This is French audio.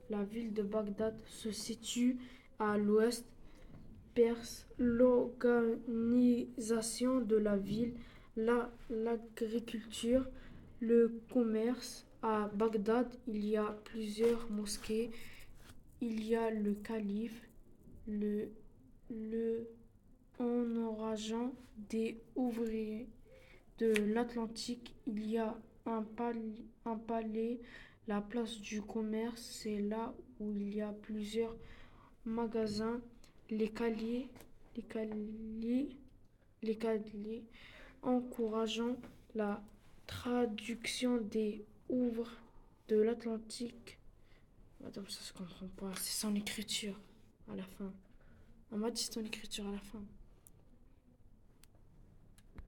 La ville de Bagdad se situe à l'ouest Perse. L'organisation de la ville, l'agriculture, le commerce. À Bagdad, il y a plusieurs mosquées. Il y a le calife, le, le honorageant des ouvriers de l'Atlantique. Il y a un palais, la place du commerce, c'est là où il y a plusieurs magasins, les caliers, les caliers, les caliers, encourageant la traduction des ouvres de l'Atlantique. Madame, ça se comprend pas, c'est son écriture à la fin. On m'a dit son écriture à la fin.